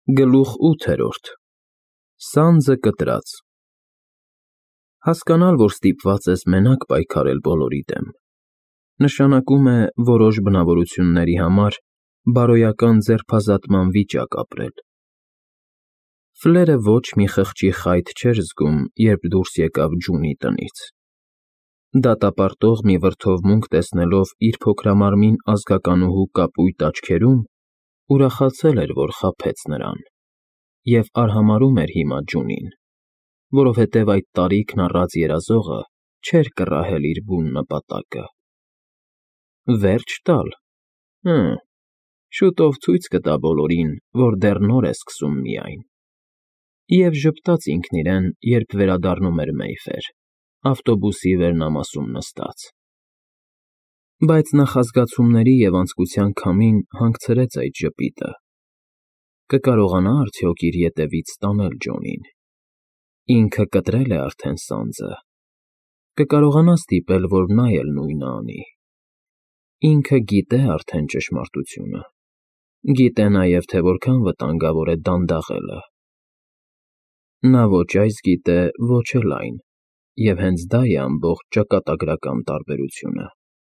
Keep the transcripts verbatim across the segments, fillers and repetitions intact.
Գլուխ ութերորդ Սանձը կտրած Հասկանալ, որ ստիպված ես մենակ պայքարել բոլորի դեմ, նշանակում է որոշ բնավորությունների համար բարոյական ձերբազատման վիճակ ապրել։ Ֆլերը ոչ մի խղճի խայթ չէր զգում, երբ դուրս եկավ Ջունի տնից։ Դատապարտող մի վրդովմունք տեսնելով իր փոքրամարմին ազգականուհու կապույտ աչքերում, ուրախացել էր, որ խաբեց նրան, և արհամարհում էր հիմա Ջունին, որովհետև այդ տարիքն առած երազողը չէր կռահել իր բուն նպատակը։ Վերջ տալ, հը, շուտով ցույց կտա բոլորին, որ դեռ նոր է սկսում միայն։ Եվ ժպտաց ինքն իրեն, երբ վերադառնում էր Մեյֆեր, ավտոբուսի վերնամասում նստած։ Բայց նախազգացումների և անձկության քամին հանգցրեց այդ ժպիտը։ Կկարողանա՞ արդյոք իր ետևից տանել Ջոնին։ Ինքը կտրել է արդեն սանձը։ Կկարողանա՞ ստիպել, որ նա էլ նույնը անի։ Ինքը գիտե արդեն ճշմարտությունը։ Գիտե նաև, թե որքան վտանգավոր է դանդաղելը։ Նա ոչ այս գիտե, ոչ էլ այն, և հենց դա է ամբողջ ճակատագրական տարբերությունը։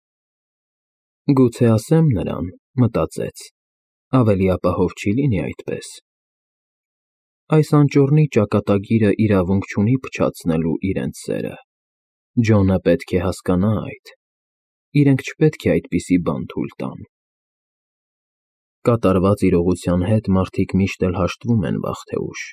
Գուցե ասեմ նրան, մտածեց, ավելի ապահով չի՞ լինի այդպես։ Այս անճոռնի ճակատագիրը իրավունք չունի փչացնելու իրենց սերը։ Ջոնը պետք է հասկանա այդ։ Իրենք չպետք է այդպիսի բան թույլ տան։ Կատարված իրողության հետ մարդիկ միշտ էլ հաշտվում են վաղ թե ուշ։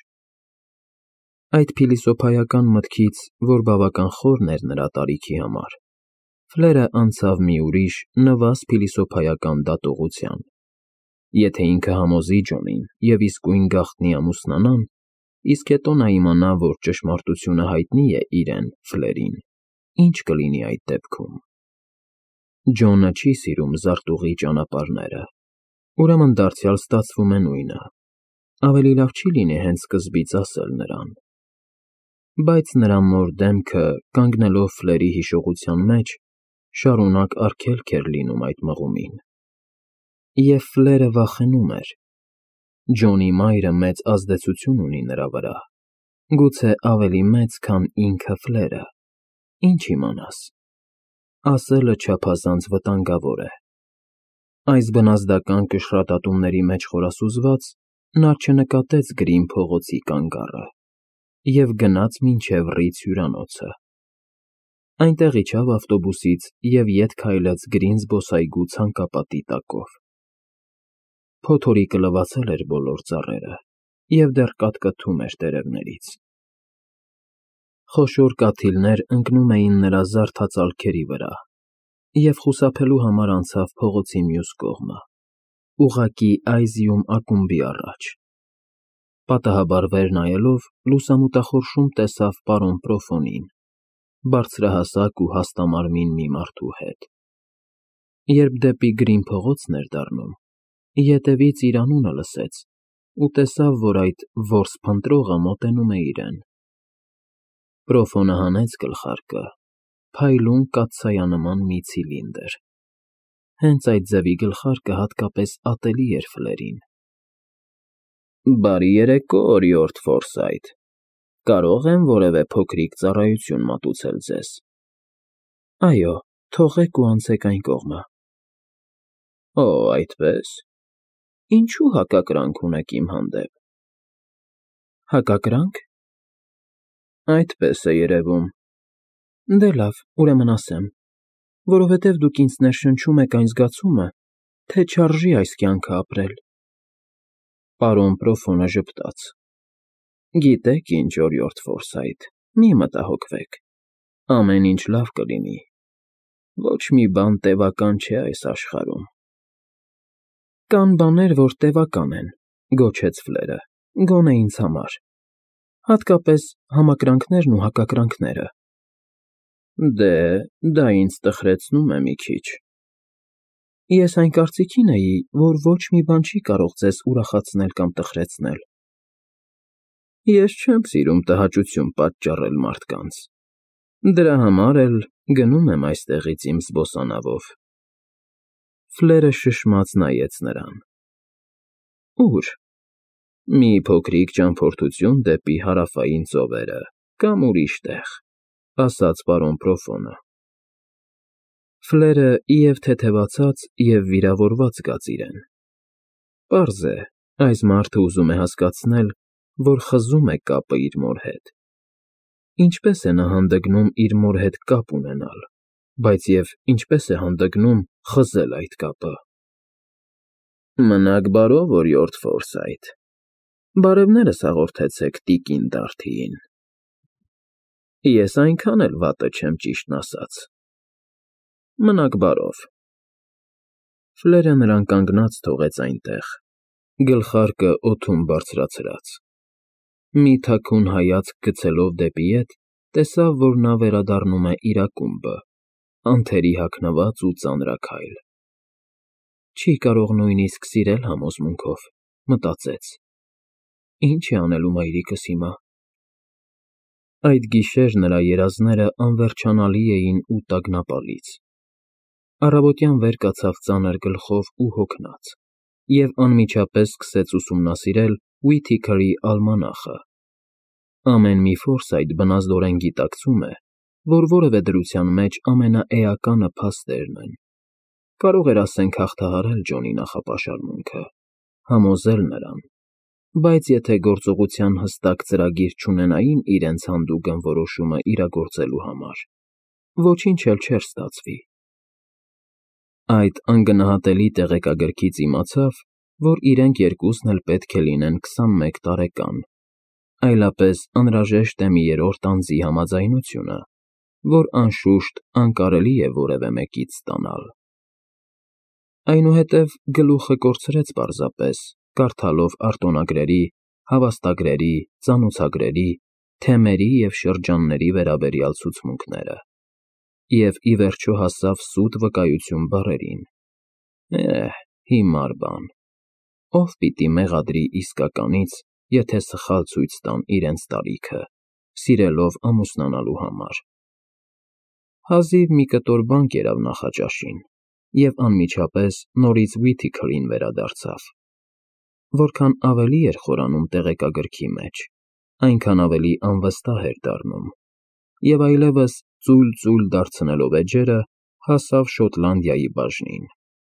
Այդ փիլիսոփայական մտքից, որ բավական խորն էր նրա տարիքի համար, Ֆլերը անցավ մի ուրիշ, նվազ փիլիսոփայական դատողության։ Եթե ինքը համոզի Ջոնին և իսկույն գաղտնի ամուսնանան, իսկ հետո նա իմանա, որ ճշմարտությունը հայտնի է իրեն, Ֆլերին, ի՞նչ կլինի այդ դեպքում։ Ջոնը չի սիրում զարտուղի ճանապարհները, ուրեմն դարձյալ ստացվում է նույնը։ Ավելի լավ չի լինի հենց սկզբից ասել նրան։ Բայց նրա մոր դեմքը, կանգնելով Ֆլերի հիշողության մեջ, շարունակ արգելք էր լինում այդ մղումին։ Եվ Ֆլերը վախենում էր։ Ջոնի մայրը մեծ ազդեցություն ունի նրա վրա, գուցե ավելի մեծ, քան ինքը Ֆլերը, ինչ իմանաս։ Ասելը չափազանց վտանգավոր է։ Այս բնազդական կշռատատումների մեջ խորասուզված, նա չնկատեց Գրին փողոցի կանգառը և գնաց մինչև Ռից հյուրանոցը։ Այնտեղ իջավ ավտոբուսից և ետ քայլեց Գրին զբոսայգու ցանկապատի տակով։ Փոթորիկը լվացել էր բոլոր ծառերը և դեռ կատկտում էր տերևներից։ Խոշոր կաթիլներ ընկնում էին նրա զարդածալքերի վրա, և խուսափելու համար անցավ փողոցի մյուս կողմը, ուղղակի Այզիում ակումբի առաջ։ Պատահաբար վեր նայելով, լուսամուտախորշում տեսավ պարոն Պրոֆոնին, բարձրահասակ ու հաստամարմին մի մարդու հետ։ Երբ դեպի Գրին փողոցն էր դառնում, ետևից իր անունը լսեց ու տեսավ, որ այդ որս փնտրողը մոտենում է իրեն։ Պրոֆոնը հանեց գլխարկը, փայլուն կաթսայանման մի ցիլինդր։ Հենց այդ ձևի գլխարկը հատկապես ատելի էր Ֆլերին։ Բարի երեկո, օրիորդ Ֆորսայթ, կարո՞ղ եմ որևէ փոքրիկ ծառայություն մատուցել ձեզ։ Այո, թողեք ու անցեք այն կողմը։ Օ, այդպե՞ս։ Ինչու հակակրանք ունեք իմ հանդեպ։ Հակակրա՞նք։ Այդպես է երևում։ Դե լավ, ուրեմն ասեմ, որովհետև դուք ինձ ներշնչում եք այն զգացումը, թե չարժի այս կյանքը ապրել։ Պարոն Պրոֆոնը ժպտաց։ Գիտեք ինչ, օրիորդ Ֆորսայթ, մի մտահոգվեք, ամեն ինչ լավ կլինի։ Ոչ մի բան տևական չէ այս աշխարհում։ Կան բաներ, որ տևական են, գոչեց Ֆլերը, գոնե ինձ համար, հատկապես համակրանքներն ու հակակրանքները։ Դե, դա ինձ տխրեցնում է մի քիչ։ Ես այն կարծիքին էի, որ ոչ մի բան չի կարող ձեզ ուրախացնել կամ տխրեցնել։ Ես չեմ սիրում տհաճություն պատճառել մարդկանց։ Դրա համար էլ գնում եմ այստեղից իմ զբոսանավով։ Ֆլերը շշմած նայեց նրան։ Ո՞ւր։ Մի փոքրիկ ճամփորդություն դեպի հարավային ծովերը կամ ուրիշ տեղ, ասաց պարոն Պրոֆոնը։ Ֆլերը և թեթևացած, և վիրավորված զգաց իրեն։ Պարզ է, այս մարդը ուզում է հասկացնել, որ խզում է կապը իր մոր հետ։ Ինչպե՞ս է նա հանդգնում իր մոր հետ կապ ունենալ, բայց և ինչպե՞ս է հանդգնում խզել այդ կապը։ Մնաք բարով, օրիորդ Ֆորսայթ, բարևներս հաղորդեցեք տիկին Դարթիին։ Ես այնքան էլ վատը չեմ, ճիշտն ասած։ Մնաք բարով։ Ֆլերը նրան կանգնած թողեց այնտեղ, գլխարկը օդում բարձրացրած։ Մի թաքուն հայացք գցելով դեպի ետ, տեսավ, որ նա վերադառնում է իր ակումբը, անթերի հագնված ու ծանրաքայլ։ Չի կարող նույնիսկ սիրել համոզմունքով, մտածեց. Ինչ է անելու մայրիկս հիմա։ Այդ գիշեր նրա երազները անվերջանալի էին ու տագնապալից։ Առավոտյան վեր կացավ ծանր գլխով ու հոգնած, և անմիջապես սկսեց ուսումնասիրել Ուիթիքերի ալմանախը։ Ամեն մի Ֆորսայթ բնազդորեն գիտակցում է, որ որևէ դրության մեջ ամենաէականը փաստերն են։ Կարող էր ասենք հաղթահարել Ջոնի նախապաշարմունքը, համոզել նրան, բայց եթե գործողության հստակ ծրագիր չունենային իրենց հանդուգն որոշումը իրագործելու համար, ոչինչ էլ չէր ստացվի։ Այդ անգնահատելի տեղեկագրքից իմացավ, որ իրենք երկուսն էլ պետք է լինեն քսանմեկ տարեկան, այլապես անհրաժեշտ է մի երրորդ անձի համաձայնությունը, որ անշուշտ անկարելի է որևէ մեկից ստանալ։ Այնուհետև գլուխը կորցրեց պարզապես, կարդալով արտոնագրերի, հավաստագրերի, ծանոցագրերի, թեմերի և շրջանների վերաբերյալ ցուցմունքները, և ի վերջո հասավ սուտ վկայություն բառերին։ Էհ, հիմար բան։ Ո՞վ պիտի մեղադրի իսկականից, եթե սխալ ցույց տան իրենց տարիքը, սիրելով ամուսնանալու համար։ Հազիվ մի կտոր բան կերավ նախաճաշին, և անմիջապես նորից Ուիթիքերին վերադարձավ։ Որքան ավելի էր խորանում տեղեկագրքի մեջ, այնքան ավելի անվստահ էր դառնում, և այլևս ծույլ-ծույլ դարձնելով էջերը, հասավ Շոտլանդիայի բաժնին։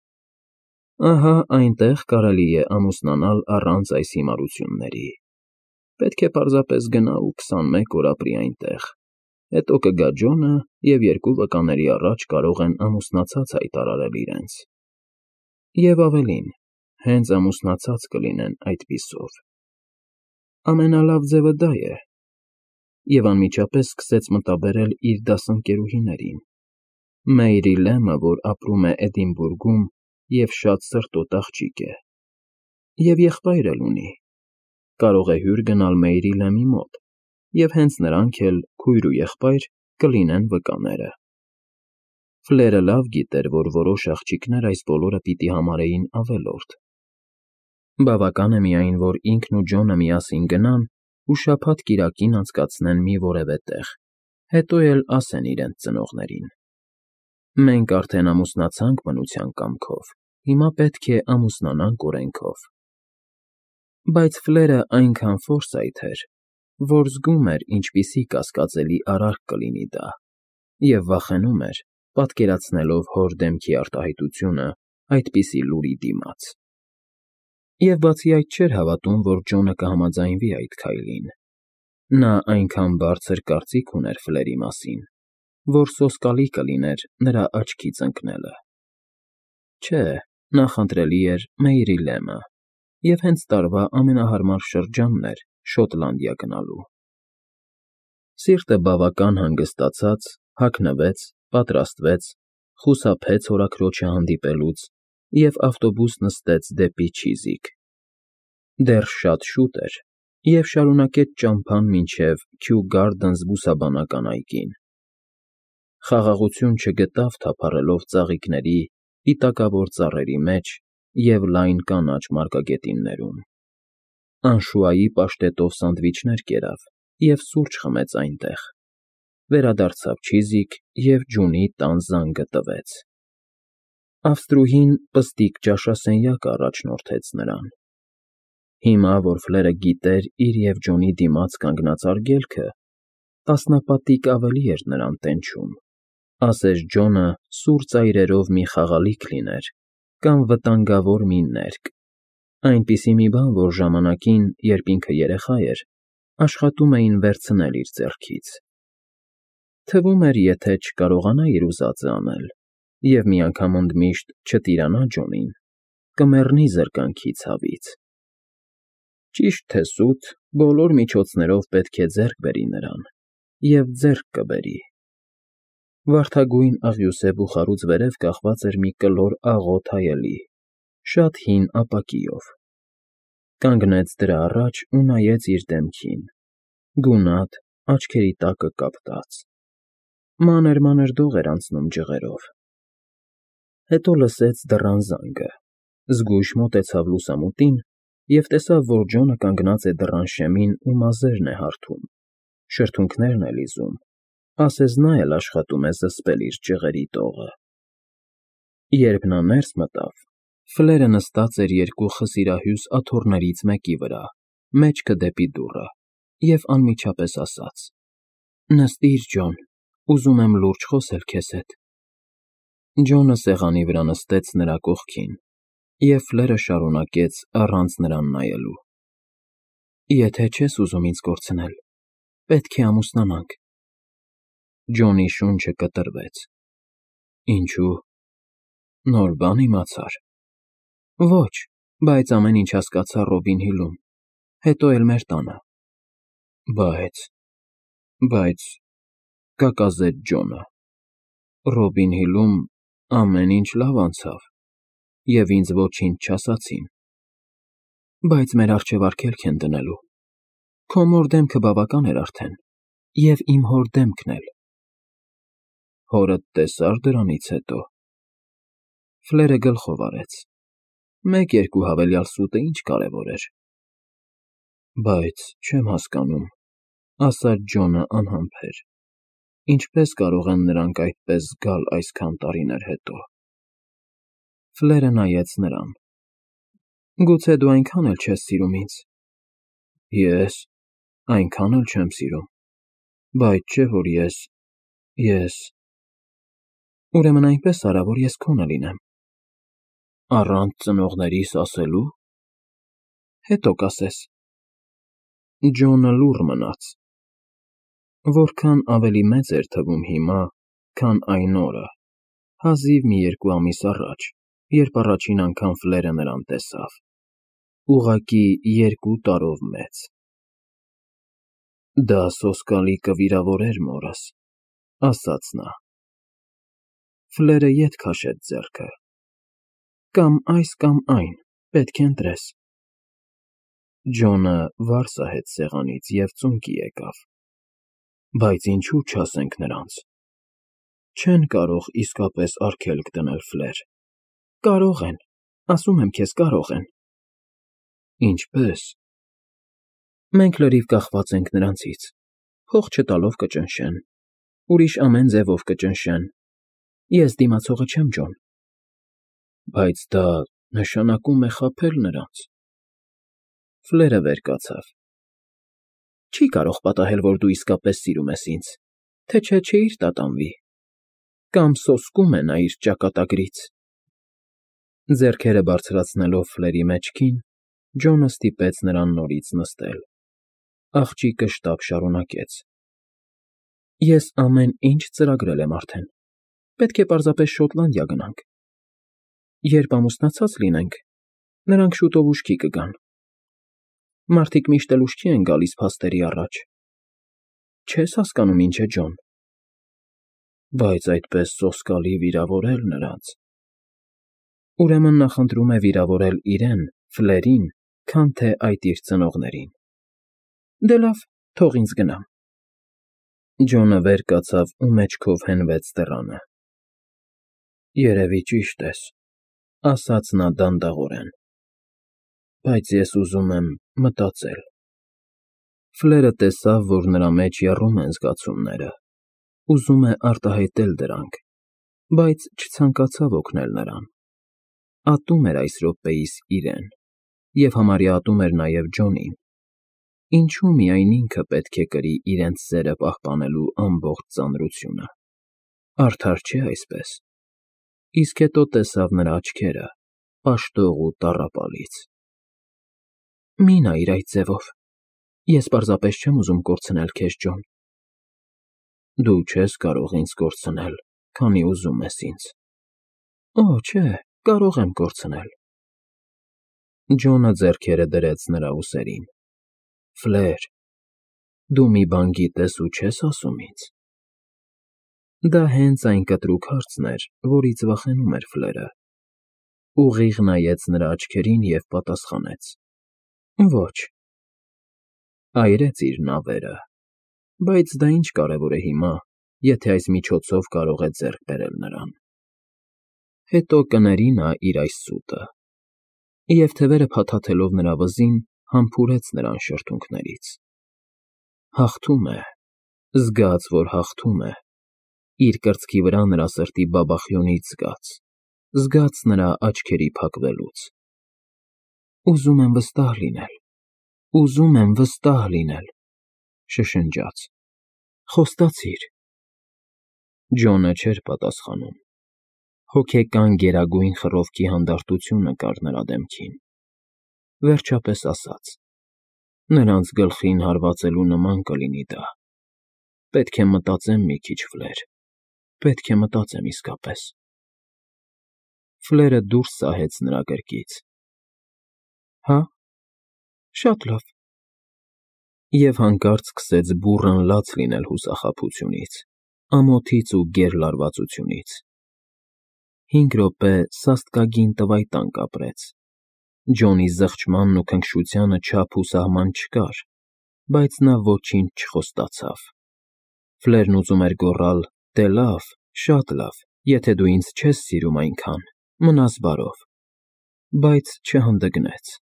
Ահա այնտեղ կարելի է ամուսնանալ առանց այս հիմարությունների։ Պետք է պարզապես գնա ու քսանմեկ օր ապրի այնտեղ, հետո կգա Ջոնը, և երկու վկաների առաջ կարող են ամուսնացած հայտարարել իրենց։ Եվ ավելին, հենց ամուսնացած կլինեն այդպիսով։ Ամենալավ ձևը դա է։ Եվ անմիջապես սկսեց մտաբերել իր դասընկերուհիներին. Մեյրի Լեմը, որ ապրում է Էդինբուրգում և շատ սրտոտ աղջիկ է, և եղբայր էլ ունի, կարող է հյուր գնալ Մեյրի Լեմի մոտ, և հենց նրանք էլ, քույր ու եղբայր, կլինեն վկաները։ Ֆլերը լավ գիտեր, որ որոշ աղջիկներ այս բոլորը պիտի համարեին ավելորդ։ Բավական է միայն, որ ինքն ու Ջոնը միասին գնան ու շաբաթ֊կիրակին անցկացնեն մի որևէ տեղ, հետո էլ ասեն իրենց ծնողներին. Մենք արդեն ամուսնացանք բնության կամքով, հիմա պետք է ամուսնանանք օրենքով։ Բայց Ֆլերը այնքան Ֆորսայթ էր, որ զգում էր ինչպիսի կասկածելի արարք կլինի դա, և վախենում էր, պատկերացնելով հոր դեմքի արտահայտությունը այդպիսի լուրի դիմաց։ Եվ բացի այդ չէր հավատում, որ Ջոնը կհամաձայնվի այդ քայլին։ Նա այնքան բարձր կարծիք ուներ Ֆլերի մասին, որ սոսկալի կլիներ նրա աչքից ընկնելը։ Չէ, նախընտրելի էր Մեյրի Լեմը, և հենց տարվա ամենահարմար շրջանն էր Շոտլանդիա գնալու։ Սիրտը բավական հանգստացած, հագնվեց, պատրաստվեց, խուսափեց հորաքրոջը հանդիպելուց և ավտոբուս նստեց դեպի Չիզիք։ Դեռ շատ շուտ էր, և շարունակեց ճամփան մինչև Քյու Գարդենս բուսաբանական այգին։ Խաղաղություն չգտավ թափառելով ծաղիկների, պիտակավոր ծառերի մեջ և լայն կանաչ մարգագետիններում։ Անշուայի պաշտետով սանդվիչներ կերավ և սուրճ խմեց այնտեղ, վերադարձավ Չիզիք և ջունի տան զանգը տվեց։ Ավստրուհին պստիկ ճաշասենյակ առաջնորդեց նրան։ Հիմա, որ Ֆլերը գիտեր իր և Ջոնի դիմաց կանգնած արգելքը, տասնապատիկ ավելի էր նրան տենչում, ասես Ջոնը սուր ծայրերով մի խաղալիք լիներ կամ վտանգավոր մի ներկ, այնպիսի մի բան, որ ժամանակին, երբ ինքը երեխա էր, աշխատում էին վերցնել իր ձեռքից։ Թվում էր, եթե չկարողանա իր ուզածը անել և մի անգամ ընդմիշտ չտիրանա Ջոնին, կմեռնի զրկանքի ցավից։ Ճիշտ թե սուտ, բոլոր միջոցներով պետք է ձեռք բերի նրան և ձեռք կբերի։ Վարդագույն աղյուսե բուխարուց վերև կախված էր մի կլոր աղոտ հայելի, շատ հին ապակիով։ Կանգնեց դրա առաջ ու նայեց իր դեմքին, գունատ, աչքերի տակը կապտած։ Մանր-մանր դող էր անցնում ջղերով։ Հետո լսեց դռան զանգը, զգույշ մոտեցավ լուսամուտին և տեսավ, որ Ջոնը կանգնած է դռան շեմին ու մազերն է հարթում, շրթունքներն է լիզում, ասես նա էլ աշխատում է զսպել իր ջղերի տողը։ Երբ նա ներս մտավ, Ֆլերը նստած էր երկու խսիրահյուս աթոռներից մեկի վրա, մեջքը դեպի դուռը, և անմիջապես ասաց. «Նստիր, Ջոն, ուզում եմ լուրջ խոսել քեզ հետ»։ Ջոնը սեղանի վրա նստեց նրա կողքին, և Ֆլերը շարունակեց առանց նրան նայելու. «Եթե չես ուզում ինձ կորցնել, պետք է ամուսնանանք»։ Ջոնի շունչը կտրվեց։ Ինչու՞։ Նոր բան իմացա՞ր։ Ոչ, բայց ամեն ինչ հասկացա Ռոբին Հիլում, հետո էլ մեր տանը։ Բայց… բայց… կակազեց Ջոնը, Ռոբին Հիլում ամեն ինչ լավ անցավ, և ինձ ոչինչ չասացին։ Բայց մեր առջև արգելք են դնելու։ Քո մոր դեմքը բավական էր արդեն, և իմ հոր դեմքն էլ։ Հորդ տեսա՞ր դրանից հետո։ Ֆլերը գլխով արեց։ Մեկ֊երկու հավելյալ սուտը ինչ կարևոր էր։ Բայց չեմ հասկանում, ասաց Ջոնը անհամբեր, ինչպես կարող են նրանք այդպես զգալ այսքան տարիներ հետո։ Ֆլերը նայեց նրան։ Գուցե դու այնքան էլ չես սիրում ինձ։ Ես… այնքան էլ չեմ սիրում, բայց չէ՞ որ ես… ես… Ուրեմն այնպես արա, որ ես քոնը լինեմ։ Առանց ծնողներիս ասելու։ Հետո կասես։ Ջոնը լուռ մնաց։ Որքան ավելի մեծ էր թվում հիմա, քան այն օրը, հազիվ մի երկու ամիս առաջ, երբ առաջին անգամ Ֆլերը նրան տեսավ, ուղղակի երկու տարով մեծ։ Դա սոսկալի կվիրավորեր մորս, ասաց նա։ Ֆլերը ետ քաշեց ձեռքը։ Կամ այս, կամ այն, պետք է ընտրես։ Ջոնը վար սահեց սեղանից և ծունկի եկավ։ Բայց ինչու չասենք նրանց։ Չեն կարող իսկապես արգելք դնել, Ֆլեր։ Կարող են, ասում եմ քեզ, կարող են։ Ինչպե՞ս։ Մենք լրիվ կախված ենք նրանցից, փող չտալով կճնշեն, ուրիշ ամեն ձևով կճնշեն։ Ես դիմացողը չեմ, Ջոն։ Բայց դա նշանակում է խաբել նրանց։ Ֆլերը վեր կացավ։ Չի կարող պատահել, որ դու իսկապես սիրում ես ինձ, թե չէ չէիր տատանվի։ Կամ սոսկում է նա իր ճակատագրից։ Ձեռքերը բարձրացնելով Ֆլերի մեջքին, Ջոնը ստիպեց նրան նորից նստել։ Աղջիկը շտապ շարունակեց. Ես ամեն ինչ ծրագրել եմ արդեն։ Պետք է պարզապես Շոտլանդիա գնանք։ Երբ ամուսնացած լինենք, նրանք շուտով ուշքի կգան։ Մարդիկ միշտ էլ ուշքի են գալիս փաստերի առաջ։ Չես հասկանում ինչ է, Ջոն։ Բայց այդպես սոսկալի վիրավորել նրանց… Ուրեմն նախընտրում է վիրավորել իրեն, Ֆլերին, քան թե այդ իր ծնողներին։ Դե լավ, թող ինձ գնամ։ Ջոնը վեր կացավ ու մեջքով հենվեց դռանը։ Երևի ճիշտ ես, ասաց նա դանդաղորեն։ Բայց ես ուզում եմ մտածել։ Ֆլերը տեսավ, որ նրա մեջ եռում են զգացումները, ուզում է արտահայտել դրանք, բայց չցանկացավ օգնել նրան։ Ատում էր այս րոպեիս իրեն։ և համարյա ատում էր նաև Ջոնին։ Ինչու միայն ինքը պետք է կրի իրենց սերը պահպանելու ամբողջ ծանրությունը։ Արդար չէ այսպես։ Իսկ հետո տեսավ նրա աչքերը, պաշտող ու տառապալից։ Մի նայիր այդ ձևով։ Ես պարզապես չեմ ուզում կորցնել քեզ, Ջոն։ Դու չես կարող ինձ կորցնել, քանի ուզում ես ինձ։ Օ, չէ, կարող եմ կորցնել։ Ջոնը ձեռքերը դրեց նրա ուսերին։ Ֆլեր, դու մի բան գիտես ու չես ասում ինձ։ Դա հենց այն կտրուկ հարցն էր, որից վախենում էր Ֆլերը։ Ուղիղ նայեց նրա աչքերին և պատասխանեց. Ոչ։ Այրեց իր նավերը։ Բայց դա ինչ կարևոր է հիմա, եթե այս միջոցով կարող է ձեռք բերել նրան։ Հետո կների նա իր այս սուտը։ Եվ թևերը փաթաթելով նրա վզին, համբուրեց նրան շրթունքներից։ Հաղթում է, զգաց, որ հաղթում է, իր կրծքի վրա նրա սրտի բաբախյունից զգաց, զգաց նրա աչքերի փակվելուց։ Ուզում եմ վստահ լինել, ուզում եմ վստահ լինել, շշնջաց։ Խոստացիր։ Ջոնը չէր պատասխանում։ Հոգեկան գերագույն խռովքի հանդարտությունը կար նրա դեմքին։ Վերջապես ասաց. Նրանց գլխին հարվածելու նման կլինի դա։ Պետք է մտածեմ մի քիչ, Ֆլեր, պետք է մտածեմ իսկապես։ Ֆլերը դուրս սահեց նրա գրկից։ Հա՞, շատ լավ։ Եվ հանկարծ սկսեց բուռն լաց լինել հուսախաբությունից, ամոթից ու գերլարվածությունից։ Հինգ րոպե սաստկագին տվայտանք ապրեց։ Ջոնի զղջմանն ու քնքշությանը չափ ու սահման չկար, բայց նա ոչինչ չխոստացավ։ Ֆլերն ուզում էր գոռալ. «Դե լավ, շատ լավ, եթե դու ինձ չես սիրում այնքան, մնաս բարով», բայց չհանդգնեց։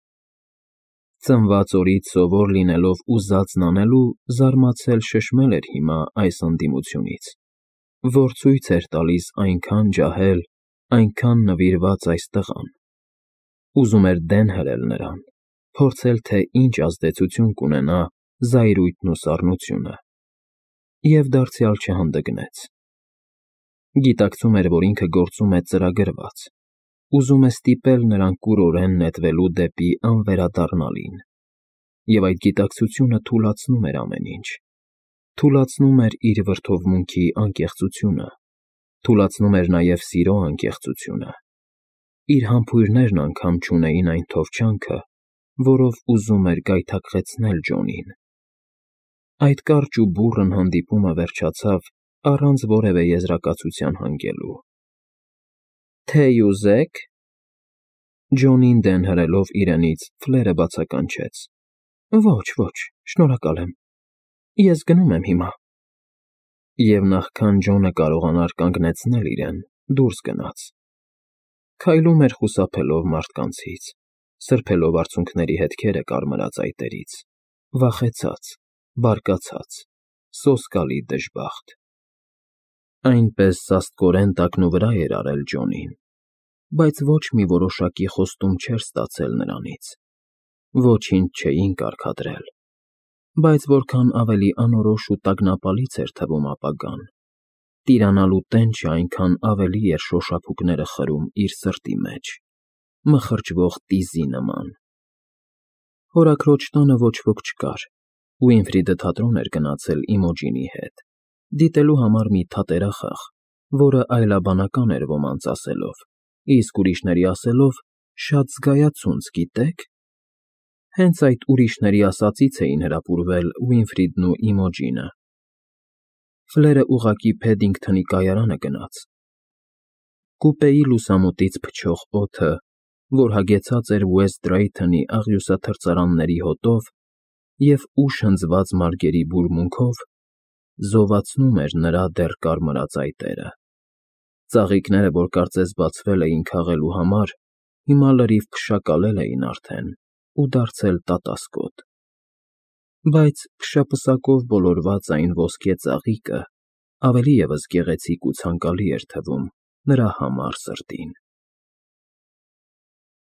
Ծնված օրից սովոր լինելով ուզածն անելու, զարմացել շշմել էր հիմա այս ընդդիմությունից, որ ցույց էր տալիս այնքան ջահել, այնքան նվիրված այս տղան։ Ուզում էր դեն հրել նրան, փորձել, թե ինչ ազդեցություն կունենա զայրույթն ու սառնությունը։ Եվ դարձյալ չհանդգնեց։ Գիտակցում էր, որ ինքը գործում է ծրագրված, ուզում է ստիպել նրան կուրորեն նետվելու դեպի անվերադառնալին։ Եվ այդ գիտակցությունը թուլացնում էր ամեն ինչ։ Թուլացնում էր իր վրդովմունքի անկեղծությունը, թուլացնում էր նաև սիրո անկեղծությունը։ Իր համբույրներն անգամ չունեին այն թովչանքը, որով ուզում էր գայթակղեցնել Ջոնին։ Այդ կարճ ու բուռն հանդիպումը վերջացավ առանց որևէ եզրակացության հանգելու։ Թեյ ուզե՞ք։ Ջոնին դեն հրելով իրենից, Ֆլերը բացականչեց. Ոչ, ոչ, շնորհակալ եմ։ Ես գնում եմ հիմա։ Եվ նախքան Ջոնը կարողանար կանգնեցնել իրեն, դուրս գնաց։ Քայլում էր խուսափելով մարդկանցից, սրբելով արցունքների հետքերը կարմրած այտերից, վախեցած, բարկացած, սոսկալի դժբախտ։ Այնպես սաստկորեն տակնուվրա էր արել Ջոնին, բայց ոչ մի որոշակի խոստում չէր ստացել նրանից, ոչինչ չէին կարգադրել, բայց որքան ավելի անորոշ ու տագնապալից էր թվում ապագան, տիրանալու տենչը այնքան ավելի էր շոշափուկները խրում իր սրտի մեջ, մխրճվող տիզի նման։ Հորաքրոջ տանը ոչ ոք չկար, Ուինֆրիդը թատրոն էր գնացել Իմոջինի հետ, դիտելու համար մի թատերախաղ, որը այլաբանական էր ոմանց ասելով, իսկ ուրիշների ասելով, շատ զգայացունց, գիտե՞ք։ Հենց այդ ուրիշների ասածից էին հրապուրվել Ուինֆրիդն ու Իմոջինը։ Ֆլերը ուղղակի Փեդինգթոնի կայարանը գնաց։ Կուպեի լուսամուտից փչող օդը, որ հագեցած էր Ուեսթ Դրայթոնի աղյուսաթրծարանների հոտով և ուշ հնձված մարգերի բուրմունքով, զովացնում էր նրա դեռ կարմրած այտերը։ Ծաղիկները, որ կարծես բացվել էին քաղելու համար, հիմա լրիվ փշակալել էին արդեն ու դարձել տատասկոտ։ Բայց փշապսակով բոլորված այն ոսկե ծաղիկը ավելի ևս գեղեցիկ ու ցանկալի էր թվում նրա համառ սրտին։